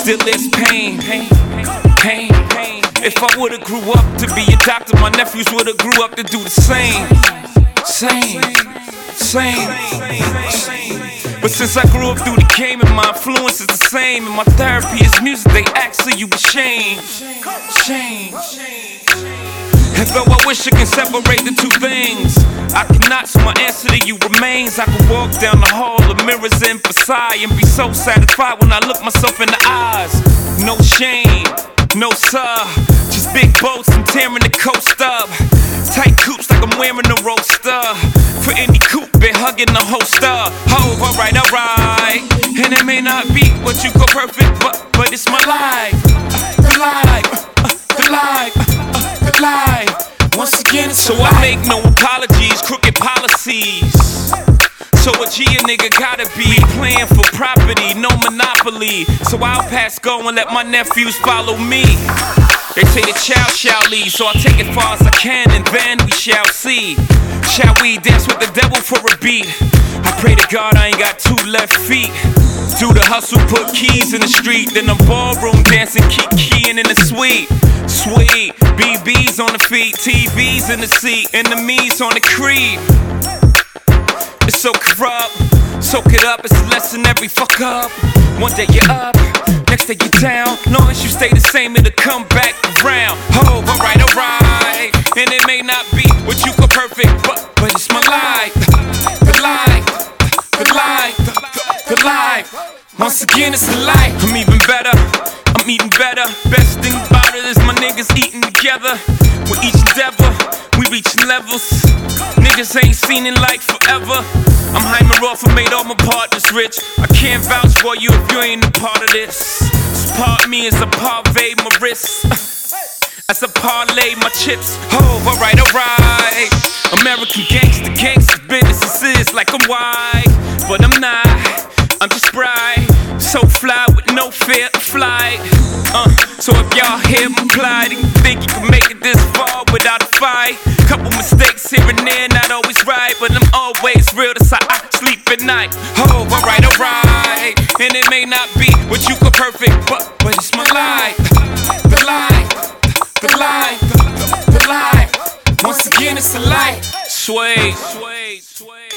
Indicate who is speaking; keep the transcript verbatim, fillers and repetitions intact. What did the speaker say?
Speaker 1: still there's pain, pain, pain, pain. If I would've grew up to be a doctor, my nephews would've grew up to do the same, same, same, same. But since I grew up through the game and my influence is the same, and my therapy is music, they actually you ashamed, shame. And though I wish I can separate the two things, I cannot, so my answer to you remains. I can walk down the hall of mirrors in Versailles and be so satisfied when I look myself in the eyes. No shame, no sir, just big boats and tearing the coast up. Tight coops like I'm wearing a roadster. For any coupe, been hugging the holster. Oh, alright, alright. And it may not be what you call perfect, but, but it's my life. The life, the life, the life. Once again, it's so I make no apologies, crooked policies. So a G a nigga gotta be playing for property, no monopoly. So I'll pass go and let my nephews follow me. They say the child shall leave, so I'll take it far as I can and then we shall see. Shall we dance with the devil for a beat? I pray to God I ain't got two left feet. Do the hustle, put keys in the street, then the ballroom dancing, keep keying in the suite. Sweet, B Bs on the feet, T Vs in the seat, enemies on the creep. It's so corrupt, soak it up, it's a lesson every fuck up. One day you're up, next day you're down. Long as you stay the same, it'll come back around. Oh, alright, alright. And it may not be what you call perfect, but, but it's my life. The life, the life, the life. Once again, it's the life. I'm even better, I'm eating better. Best thing about it is my niggas eating together. With each endeavor, we reaching levels niggas ain't seen in like forever. I'm Hyman Roth, I made all my partners rich. I can't vouch for you if you ain't a part of this. This part of me is a parvey my wrist. As I parlay my chips. Oh, alright, alright. American gangster, gangster business. This is like I'm white, but I'm not. I'm just bright, so fly with no fear of flight. Uh, so if y'all hear me fly, then you think you can make it this far without a fight. Couple mistakes here and there, not always right, but I'm always real, that's how I sleep at night. Oh, alright, alright. And it may not be what you call perfect, but, but it's my life. The life, the life, the life. Once again, it's a life. Sway, sway, sway.